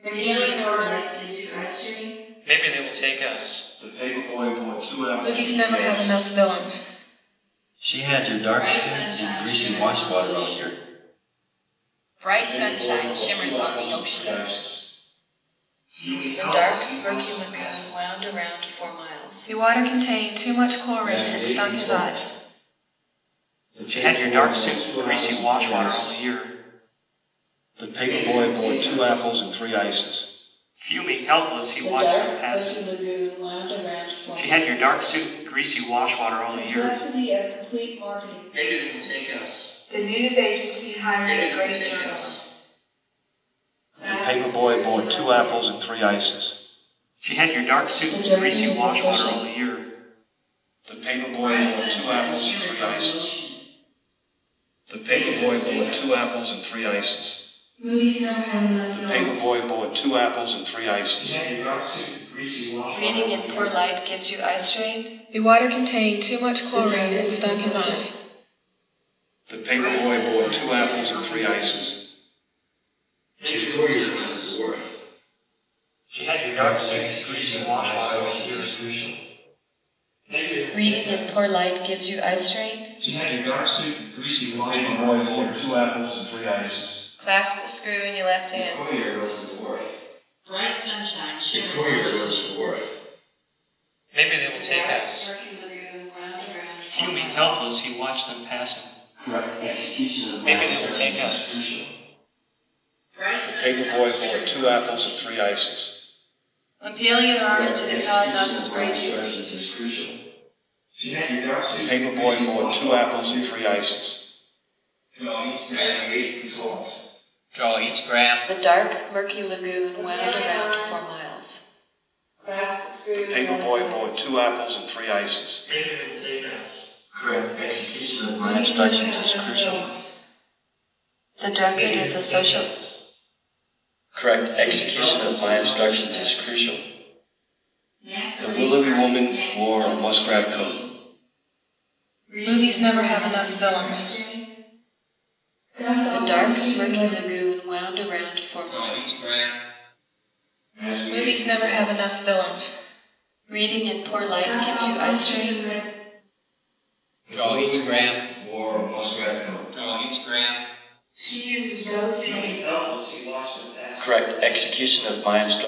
Reading in poor light gives you eye strain. Maybe they will take us. The paperboy bought 2 apples. Movies never have enough villains. She had your dark Bright suit sunshine and greasy shimmers wash on the water all ocean. year. Bright The paperboy sunshine bought shimmers 2 on the apples and ocean. 3 ices. The dark, murky lagoon wound around 4 miles. The water contained too much chlorine and stung his eyes. She had your dark suit and greasy wash water all year. The paperboy bought 2 apples and 3 ices. Fuming helpless, he The watched them dark, passing. murky lagoon wound around 4 She miles. had your dark suit and greasy wash water all year. Complexity of complete marketing. Maybe they will take us. The news agency hired Maybe a they will great take journalist. us. The paperboy bought 2 apples and 3 ices. She had your dark suit and greasy wash water all year. The paperboy bought 2 apples and 3 ices. The paperboy bought 2 apples and 3 ices. Movies never have enough The villains. paperboy bought 2 apples and 3 ices. Your dark suit and greasy wash Reading in poor light gives you eye strain. The water contained too much chlorine and stung his eyes. The paperboy bought 2 apples and 3 ices. Maybe the courier knows his worth. She had your dark suit and greasy wash water all year. Maybe they will Reading take in us. poor light gives you eye strain. She had your dark suit and greasy The wash paperboy bought 2 apples and 3 ices. Clasp the screw in your left The hand. courier knows his worth. Bright sunshine The shimmers courier on the knows ocean. his worth. Maybe they will The take dark, us. murky lagoon wound around 4 Fuming miles. helpless, he watched them passing. Correct execution of Maybe my they will take instructions us. is crucial. Bright The sunshine paperboy shimmers bought 2 on the apples and ocean. 3 ices. When peeling an orange, Correct it is hard not to execution of spray my juice. instructions is crucial. She had your dark The suit and paperboy greasy bought wash 2 water apples all and year. 3 ices. As we ate, we talked. Draw each graph. The dark, murky lagoon wound around 4 miles. Clasp the screw The in your left paperboy hand. bought 2 apples and 3 ices. Maybe they will take us. Correct execution of my Movies instructions never have is enough crucial. villains. The drunkard is a social. Correct execution of my instructions is crucial. The willowy woman wore a muskrat coat. Movies never have enough villains. The dark, murky lagoon wound around 4 miles. Movies never have enough villains. Reading in poor light gives you eye strain. Draw each graph. Wore a muskrat coat. Draw each graph. She uses both Fuming hands. helpless, he watched them passing. Correct execution of my instructions.